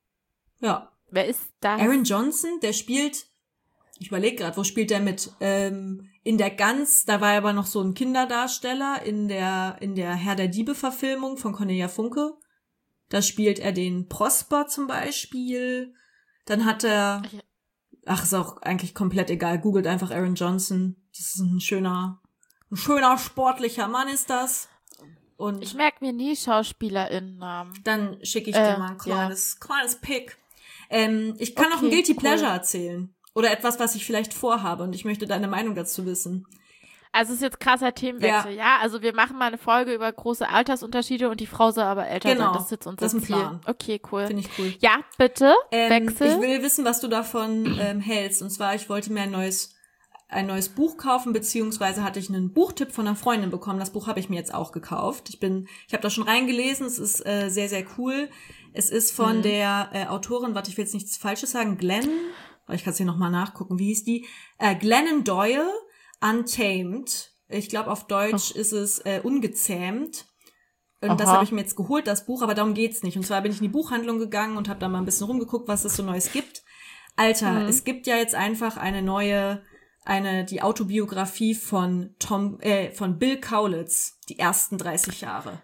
Ja. Wer ist das? Aaron Johnson, der spielt, ich überlege gerade, wo spielt der mit? Ähm, in der Gans, da war er aber noch so ein Kinderdarsteller in der in der Herr der Diebe-Verfilmung von Cornelia Funke. Da spielt er den Prosper zum Beispiel. Dann hat er, ach, ist auch eigentlich komplett egal, googelt einfach Aaron Johnson. Das ist ein schöner, ein schöner sportlicher Mann ist das. Und ich merke mir nie SchauspielerInnen-Namen. Dann schicke ich äh, dir mal ein kleines, ja. kleines Pick. Ähm, ich kann okay, auch ein Guilty cool. Pleasure erzählen. Oder etwas, was ich vielleicht vorhabe und ich möchte deine Meinung dazu wissen. Also es ist jetzt krasser Themenwechsel, ja. ja? Also wir machen mal eine Folge über große Altersunterschiede und die Frau soll aber älter genau. sein. Das ist jetzt unser das ist ein Ziel. Plan. Okay, cool. Finde ich cool. Ja, bitte, ähm, Wechsel. Ich will wissen, was du davon ähm, hältst. Und zwar, ich wollte mir ein neues, ein neues Buch kaufen, beziehungsweise hatte ich einen Buchtipp von einer Freundin bekommen. Das Buch habe ich mir jetzt auch gekauft. Ich bin, ich habe da schon reingelesen. Es ist äh, sehr, sehr cool. Es ist von mhm. der äh, Autorin, warte, ich will jetzt nichts Falsches sagen, Glenn... Ich kann es hier nochmal nachgucken. Wie hieß die? Äh, Glennon Doyle, Untamed. Ich glaube, auf Deutsch oh. ist es äh, ungezähmt. Und Aha. das habe ich mir jetzt geholt, das Buch, aber darum geht's nicht. Und zwar bin ich in die Buchhandlung gegangen und habe da mal ein bisschen rumgeguckt, was es so Neues gibt. Alter, mhm. es gibt ja jetzt einfach eine neue, eine die Autobiografie von Tom, äh, von Bill Kaulitz, die ersten dreißig Jahre.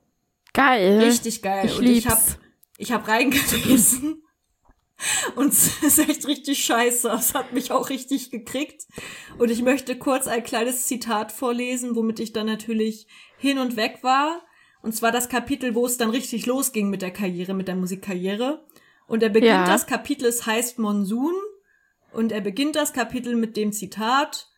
Geil. Richtig geil. Ich und lieb's. ich habe ich hab reingelesen. Und es ist echt richtig scheiße. Das hat mich auch richtig gekriegt. Und ich möchte kurz ein kleines Zitat vorlesen, womit ich dann natürlich hin und weg war. Und zwar das Kapitel, wo es dann richtig losging mit der Karriere, mit der Musikkarriere. Und er beginnt ja. das Kapitel, es heißt Monsun. Und er beginnt das Kapitel mit dem Zitat: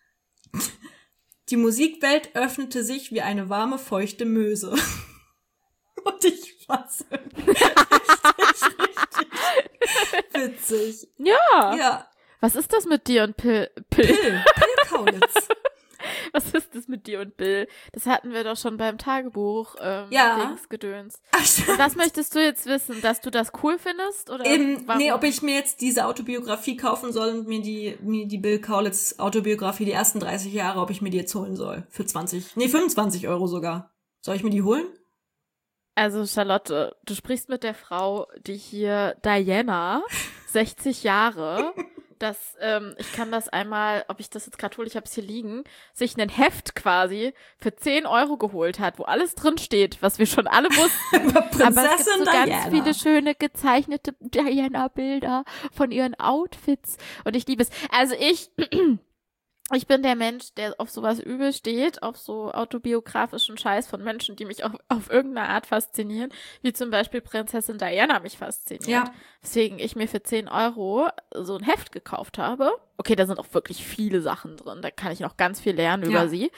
Die Musikwelt öffnete sich wie eine warme, feuchte Möse. Und ich fand's richtig, richtig witzig. Ja. Ja. Was ist das mit dir und Pill? Pill, Pill, Pill Kaulitz. Was ist das mit dir und Bill? Das hatten wir doch schon beim Tagebuch ähm, ja. Dingsgedöns. Ach, stimmt. Und was möchtest du jetzt wissen? Dass du das cool findest? Oder Eben, nee, ob ich mir jetzt diese Autobiografie kaufen soll und mir die, mir die Bill Kaulitz Autobiografie, die ersten dreißig Jahre, ob ich mir die jetzt holen soll. Für zwanzig, nee, fünfundzwanzig Euro sogar. Soll ich mir die holen? Also Charlotte, du sprichst mit der Frau, die hier Diana, sechzig Jahre, das, ähm, ich kann das einmal, ob ich das jetzt gerade hole, ich habe es hier liegen, sich ein Heft quasi für zehn Euro geholt hat, wo alles drin steht, was wir schon alle wussten. Aber es gibt so Diana. Ganz viele schöne gezeichnete Diana-Bilder von ihren Outfits und ich liebe es. Also ich... Ich bin der Mensch, der auf sowas übel steht, auf so autobiografischen Scheiß von Menschen, die mich auf, auf irgendeine Art faszinieren, wie zum Beispiel Prinzessin Diana mich fasziniert. Ja. Deswegen ich mir für zehn Euro so ein Heft gekauft habe. Okay, da sind auch wirklich viele Sachen drin, da kann ich noch ganz viel lernen über ja. sie.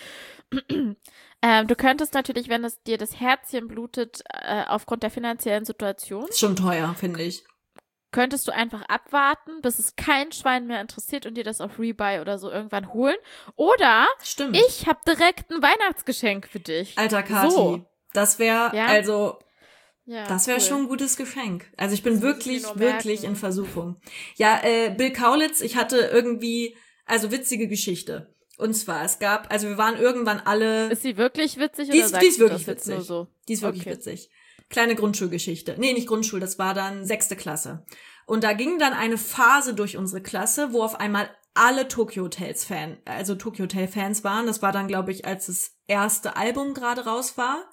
ähm, du könntest natürlich, wenn es dir das Herzchen blutet, äh, aufgrund der finanziellen Situation. Ist schon teuer, finde ich. Könntest du einfach abwarten, bis es kein Schwein mehr interessiert und dir das auf Rebuy oder so irgendwann holen. Oder Stimmt. ich habe direkt ein Weihnachtsgeschenk für dich. Alter Kathi, so. das wäre, ja? also, ja, das wäre cool. schon ein gutes Geschenk. Also ich bin das wirklich, ich wirklich in Versuchung. Ja, äh, Bill Kaulitz, ich hatte irgendwie, also witzige Geschichte. Und zwar, es gab, also wir waren irgendwann alle... Ist sie wirklich witzig die oder ist, sagst die ist wirklich du das witzig. Jetzt nur so? Die ist wirklich okay. witzig. Kleine Grundschulgeschichte. Nee, nicht Grundschul, das war dann sechste Klasse. Und da ging dann eine Phase durch unsere Klasse, wo auf einmal alle Tokyo Hotels Fan, also Tokyo Hotel Fans waren. Das war dann, glaube ich, als das erste Album gerade raus war.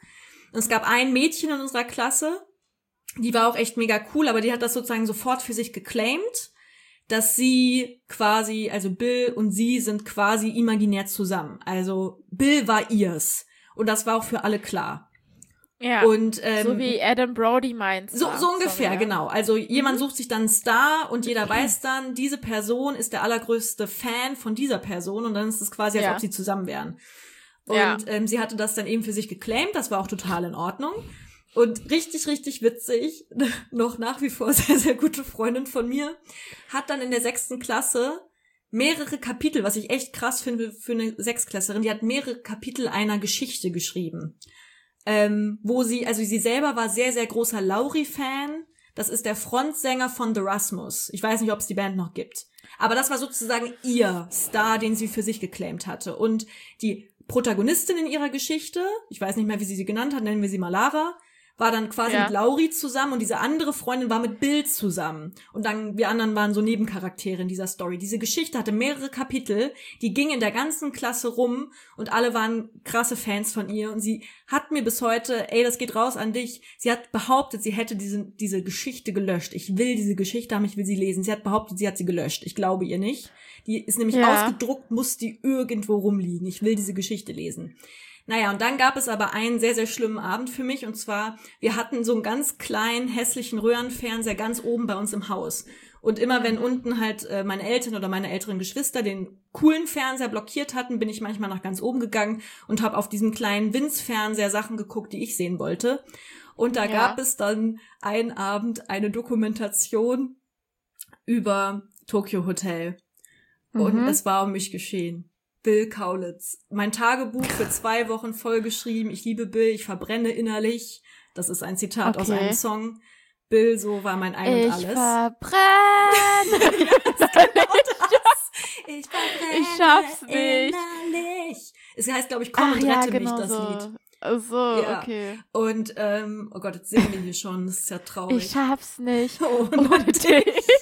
Und es gab ein Mädchen in unserer Klasse, die war auch echt mega cool, aber die hat das sozusagen sofort für sich geclaimed, dass sie quasi, also Bill und sie sind quasi imaginär zusammen. Also Bill war ihrs. Und das war auch für alle klar. Ja, und, ähm, so wie Adam Brody meint. So, so ungefähr, Sorry, ja. genau. Also jemand Mhm. sucht sich dann einen Star und jeder weiß dann, diese Person ist der allergrößte Fan von dieser Person und dann ist es quasi, als Ja. ob sie zusammen wären. Und Ja. ähm, sie hatte das dann eben für sich geclaimt, das war auch total in Ordnung. Und richtig, richtig witzig, noch nach wie vor sehr, sehr gute Freundin von mir, hat dann in der sechsten Klasse mehrere Kapitel, was ich echt krass finde für eine Sechstklässlerin, die hat mehrere Kapitel einer Geschichte geschrieben. Ähm, wo sie, also sie selber war sehr, sehr großer Lauri-Fan. Das ist der Frontsänger von The Rasmus. Ich weiß nicht, ob es die Band noch gibt. Aber das war sozusagen ihr Star, den sie für sich geclaimt hatte. Und die Protagonistin in ihrer Geschichte, ich weiß nicht mehr, wie sie sie genannt hat, nennen wir sie mal Lara, war dann quasi Ja. mit Lauri zusammen und diese andere Freundin war mit Bill zusammen. Und dann, wir anderen waren so Nebencharaktere in dieser Story. Diese Geschichte hatte mehrere Kapitel, die ging in der ganzen Klasse rum und alle waren krasse Fans von ihr. Und sie hat mir bis heute, ey, das geht raus an dich, sie hat behauptet, sie hätte diese, diese Geschichte gelöscht. Ich will diese Geschichte haben, ich will sie lesen. Sie hat behauptet, sie hat sie gelöscht. Ich glaube ihr nicht. Die ist nämlich Ja. ausgedruckt, muss die irgendwo rumliegen. Ich will diese Geschichte lesen. Naja, und dann gab es aber einen sehr, sehr schlimmen Abend für mich. Und zwar, wir hatten so einen ganz kleinen, hässlichen Röhrenfernseher ganz oben bei uns im Haus. Und immer wenn unten halt äh, meine Eltern oder meine älteren Geschwister den coolen Fernseher blockiert hatten, bin ich manchmal nach ganz oben gegangen und habe auf diesem kleinen Winz-Fernseher Sachen geguckt, die ich sehen wollte. Und da Ja. gab es dann einen Abend eine Dokumentation über Tokyo Hotel. Und Mhm. es war um mich geschehen. Bill Kaulitz. Mein Tagebuch für zwei Wochen vollgeschrieben. Ich liebe Bill, ich verbrenne innerlich. Das ist ein Zitat aus Okay. einem Song. Bill, so war mein Ein und Ich Alles. verbrenne. Ja, genau das. Ich verbrenne Ich schaff's nicht. innerlich. Es heißt, glaube ich, Komm Ach und ja, rette genau mich, das so. Lied. Ach so, Ja. okay. Und, ähm, oh Gott, jetzt singen wir hier schon. Das ist ja traurig. Ich schaff's nicht. Oh, Ohne dich.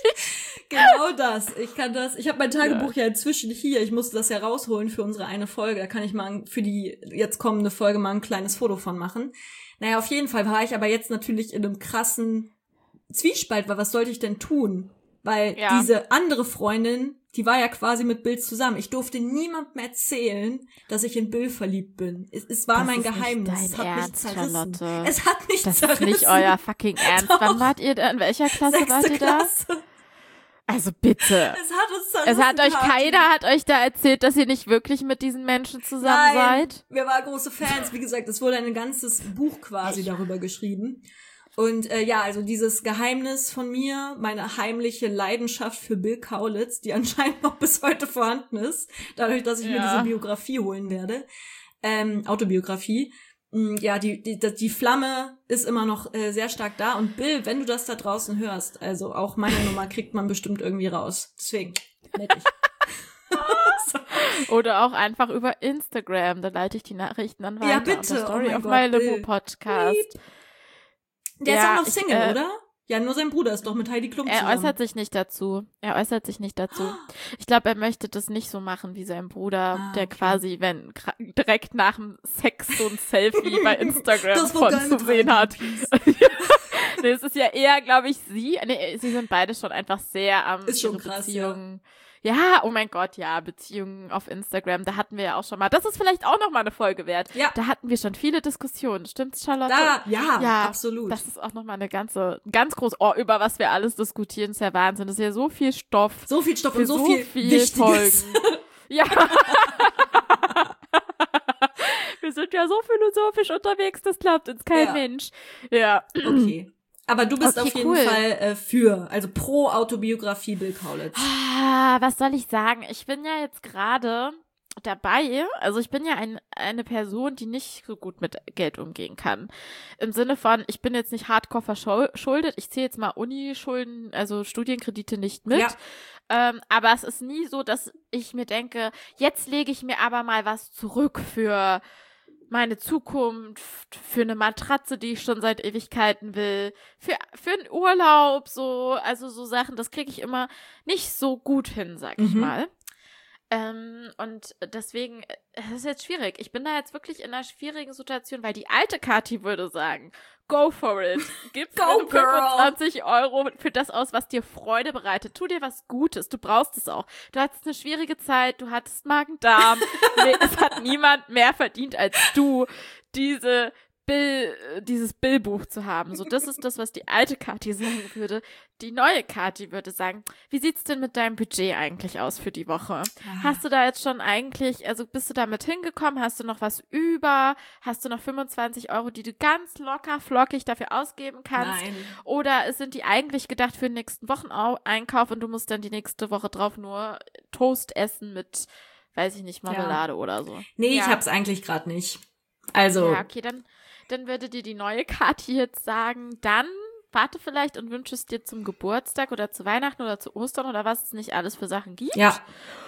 Genau das. Ich kann das. Ich habe mein Tagebuch ja. ja inzwischen hier. Ich musste das ja rausholen für unsere eine Folge. Da kann ich mal für die jetzt kommende Folge mal ein kleines Foto von machen. Naja, auf jeden Fall war ich aber jetzt natürlich in einem krassen Zwiespalt, weil was sollte ich denn tun? Weil Ja. diese andere Freundin, die war ja quasi mit Bill zusammen. Ich durfte niemandem erzählen, dass ich in Bill verliebt bin. Es, es war Das mein ist nicht Geheimnis. dein Es hat mich Ernst, zerrissen. Charlotte. Es hat mich Das zerrissen. ist nicht euer fucking Ernst. Doch. Wann wart ihr da? In welcher Klasse Sechste wart ihr da? Klasse. Also bitte. Es hat uns zerrissen. Es hat euch Kathi. keiner hat euch da erzählt, dass ihr nicht wirklich mit diesen Menschen zusammen Nein, seid? wir waren große Fans. Wie gesagt, es wurde ein ganzes Buch quasi darüber geschrieben. Und äh, ja, also dieses Geheimnis von mir, meine heimliche Leidenschaft für Bill Kaulitz, die anscheinend noch bis heute vorhanden ist, dadurch, dass ich mir Ja. diese Biografie holen werde, ähm, Autobiografie. Mm, Ja, die, die, die Flamme ist immer noch äh, sehr stark da. Und Bill, wenn du das da draußen hörst, also auch meine Nummer kriegt man bestimmt irgendwie raus. Deswegen, nett ich. Oder auch einfach über Instagram. Da leite ich die Nachrichten dann weiter. Ja, unter bitte. Story Oh mein of Gott, My Bill. Limo Podcast. Der Ja, ist auch noch ich, Single, äh, oder? Ja, nur sein Bruder ist doch mit Heidi Klum Er zusammen. äußert sich nicht dazu. Er äußert sich nicht dazu. Ich glaube, er möchte das nicht so machen wie sein Bruder, Ah, der okay. quasi, wenn gra- direkt nach dem Sex so ein Selfie bei Instagram Das war von geil zu mit sehen Heidi, hat. please. Nee, es ist ja eher, glaube ich, sie. Nee, sie sind beide schon einfach sehr am Ist schon ihre krass, Beziehungen. Ja. oh mein Gott, ja, Beziehungen auf Instagram, da hatten wir ja auch schon mal. Das ist vielleicht auch noch mal eine Folge wert. Ja. Da hatten wir schon viele Diskussionen. Stimmt's, Charlotte? Da, ja, Ja, absolut. Das ist auch noch mal eine ganze, ganz groß, oh, über was wir alles diskutieren, ist ja Wahnsinn. Das ist ja so viel Stoff so viel Stoff für und so, so viel, viel Wichtiges. Folgen. Ja. Wir sind ja so philosophisch unterwegs, das glaubt uns kein Ja. Mensch. Ja. Okay. Aber du bist Okay, auf jeden cool. Fall äh, für, also pro Autobiografie Bill Kaulitz. Ah, was soll ich sagen? Ich bin ja jetzt gerade dabei, also ich bin ja ein, eine Person, die nicht so gut mit Geld umgehen kann. Im Sinne von, ich bin jetzt nicht hardcore verschuldet, ich zähle jetzt mal Uni-Schulden, also Studienkredite nicht mit. Ja. Ähm, aber es ist nie so, dass ich mir denke, jetzt lege ich mir aber mal was zurück für meine Zukunft, für eine Matratze, die ich schon seit Ewigkeiten will, für, für einen Urlaub, so, also so Sachen, das kriege ich immer nicht so gut hin, sag ich Mhm. mal. Ähm, und deswegen, es ist jetzt schwierig. Ich bin da jetzt wirklich in einer schwierigen Situation, weil die alte Kathi würde sagen, go for it. Gib Go, fünfundzwanzig Euro für das aus, was dir Freude bereitet. Tu dir was Gutes. Du brauchst es auch. Du hattest eine schwierige Zeit. Du hattest Magen-Darm. Es hat niemand mehr verdient als du, diese Bill, dieses Billbuch zu haben. So, das ist das, was die alte Kathi sagen würde. Die neue Kathi würde sagen, wie sieht's denn mit deinem Budget eigentlich aus für die Woche? Ah. Hast du da jetzt schon eigentlich, also bist du damit hingekommen? Hast du noch was über? Hast du noch fünfundzwanzig Euro, die du ganz locker, flockig dafür ausgeben kannst? Nein. Oder sind die eigentlich gedacht für den nächsten Wocheneinkauf und du musst dann die nächste Woche drauf nur Toast essen mit, weiß ich nicht, Marmelade ja. oder so? Nee, ja. ich hab's eigentlich gerade nicht. Also. Ja, okay, dann Dann würde dir die neue Kathi jetzt sagen, dann warte vielleicht und wünsche es dir zum Geburtstag oder zu Weihnachten oder zu Ostern oder was es nicht alles für Sachen gibt. Ja.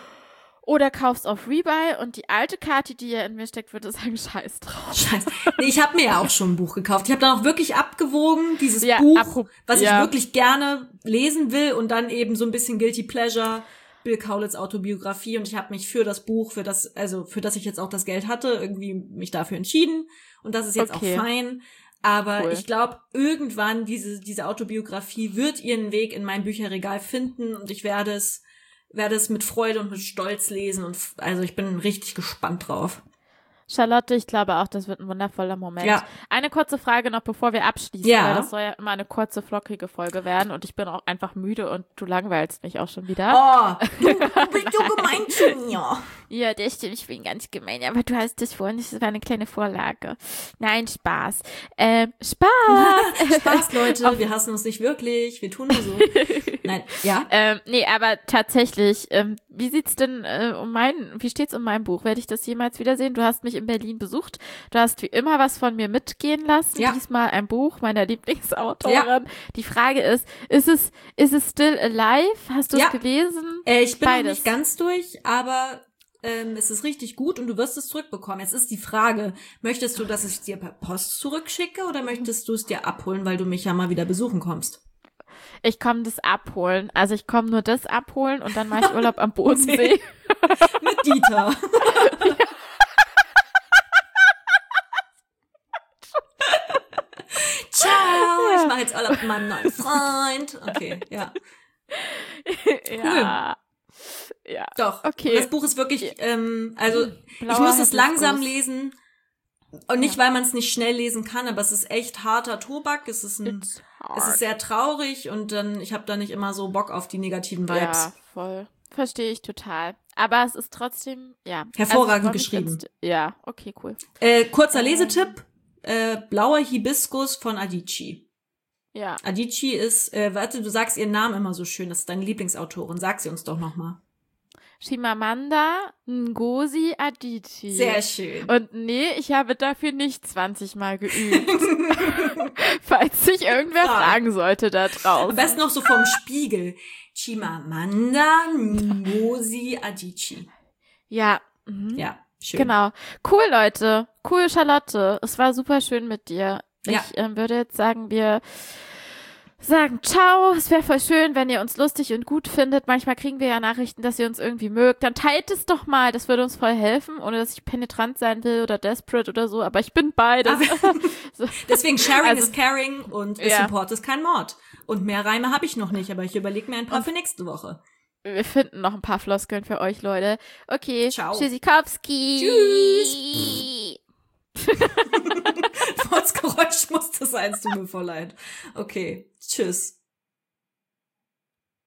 Oder kaufst auf Rebuy und die alte Kathi, die ja in mir steckt, würde sagen, scheiß drauf. Scheiße. Nee, ich habe mir ja auch schon ein Buch gekauft. Ich habe dann auch wirklich abgewogen, dieses ja, Buch, apro- was ja. ich wirklich gerne lesen will und dann eben so ein bisschen Guilty Pleasure, Bill Kaulitz Autobiografie, und ich habe mich für das Buch, für das, also für das ich jetzt auch das Geld hatte, irgendwie mich dafür entschieden. Und das ist jetzt okay. auch fein. Aber cool. ich glaube, irgendwann diese diese Autobiografie wird ihren Weg in mein Bücherregal finden und ich werde es werde es mit Freude und mit Stolz lesen. Und f- also ich bin richtig gespannt drauf. Charlotte, ich glaube auch, das wird ein wundervoller Moment. Ja. Eine kurze Frage noch, bevor wir abschließen, Ja. weil das soll ja immer eine kurze, flockige Folge werden und ich bin auch einfach müde und du langweilst mich auch schon wieder. Oh, du, du bist so gemein zu mir. Ja, das stimmt, ich bin ganz gemein, aber du hast das vorhin, das war eine kleine Vorlage. Nein, Spaß. Ähm, Spaß! Spaß, Leute, wir hassen uns nicht wirklich, wir tun nur so. Nein, ja? Ähm, nee, aber tatsächlich, ähm, wie sieht's denn äh, um mein, wie steht's um mein Buch? Werde ich das jemals wiedersehen? Du hast mich in Berlin besucht, du hast wie immer was von mir mitgehen lassen, ja. diesmal ein Buch meiner Lieblingsautorin. Ja. Die Frage ist, ist es, ist es still alive? Hast du es ja. gelesen? Äh, ich bin Beides. noch nicht ganz durch, aber ähm, es ist richtig gut und du wirst es zurückbekommen. Jetzt ist die Frage, möchtest du, dass ich es dir per Post zurückschicke oder möchtest du es dir abholen, weil du mich ja mal wieder besuchen kommst? Ich komme das abholen. Also ich komme nur das abholen und dann mache ich Urlaub am Bodensee. Mit Dieter. Ciao, ja. Ich mache jetzt Urlaub mit meinem neuen Freund. Okay, ja. Ja. Cool. Ja. Doch. Okay. Das Buch ist wirklich, ähm, also Blauer ich muss es langsam Hibiskus. lesen. Und nicht, ja. weil man es nicht schnell lesen kann, aber es ist echt harter Tobak. Es ist ein, es ist sehr traurig und dann, ich habe da nicht immer so Bock auf die negativen Vibes. Ja, voll. Verstehe ich total. Aber es ist trotzdem, ja. Hervorragend also geschrieben. Jetzt, ja, okay, cool. Äh, kurzer Lesetipp. Äh, Blauer Hibiskus von Adichie. Ja. Adichie ist, äh, warte, du sagst ihren Namen immer so schön. Das ist deine Lieblingsautorin. Sag sie uns doch nochmal. Chimamanda Ngozi Adichie. Sehr schön. Und nee, ich habe dafür nicht zwanzig Mal geübt. Falls sich irgendwer ja. fragen sollte da draußen. Am besten noch so vom Spiegel. Chimamanda Ngozi Adichie. Ja. Mhm. Ja, schön. Genau. Cool, Leute. Cool, Charlotte. Es war super schön mit dir. Ja. Ich äh, würde jetzt sagen, wir sagen ciao. Es wäre voll schön, wenn ihr uns lustig und gut findet. Manchmal kriegen wir ja Nachrichten, dass ihr uns irgendwie mögt. Dann teilt es doch mal. Das würde uns voll helfen. Ohne, dass ich penetrant sein will oder desperate oder so. Aber ich bin beides. so. Deswegen Sharing also, is caring und ja. Support ist kein Mord. Und mehr Reime habe ich noch nicht, aber ich überlege mir ein paar und für nächste Woche. Wir finden noch ein paar Floskeln für euch, Leute. Okay. Ciao. Tschüssikowski. Tschüss. Das Geräusch musste sein, es tut mir voll leid. Okay, tschüss.